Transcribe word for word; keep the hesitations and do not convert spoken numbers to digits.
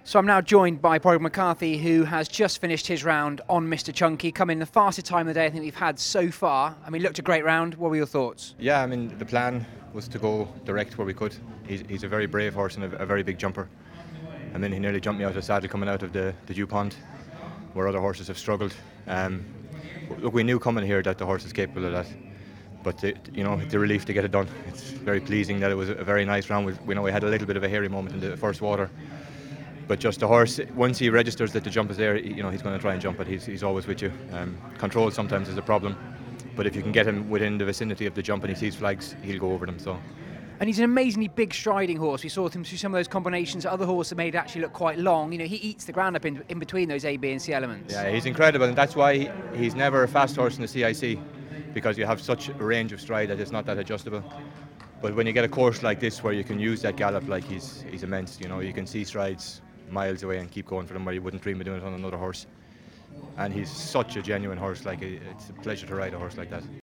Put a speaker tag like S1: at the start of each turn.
S1: So I'm now joined by Padraig McCarthy, who has just finished his round on Mister Chunky, coming the fastest time of the day I think we've had so far. I mean, looked a great round. What were your thoughts?
S2: Yeah, I mean, the plan was to go direct where we could. He's, he's a very brave horse and a, a very big jumper. I mean, he nearly jumped me out of the saddle coming out of the, the dew pond, where other horses have struggled. Um, look, we knew coming here that the horse is capable of that. But, the, you know, the relief to get it done. It's very pleasing that it was a very nice round. We, we know we had a little bit of a hairy moment in the first water. But just the horse, once he registers that the jump is there, you know, he's going to try and jump it. He's, he's always with you. Um, control sometimes is a problem, but if you can get him within the vicinity of the jump and he sees flags, he'll go over them. So.
S1: And he's an amazingly big striding horse. We saw him through some of those combinations that other horses have made actually look quite long. You know, he eats the ground up in, in between those A, B and C elements.
S2: Yeah, he's incredible, and that's why he, he's never a fast horse in the C I C, because you have such a range of stride that it's not that adjustable. But when you get a course like this where you can use that gallop, like he's, he's immense. You know, you can see strides miles away and keep going for them where you wouldn't dream of doing it on another horse. And he's such a genuine horse. Like, it's a pleasure to ride a horse like that.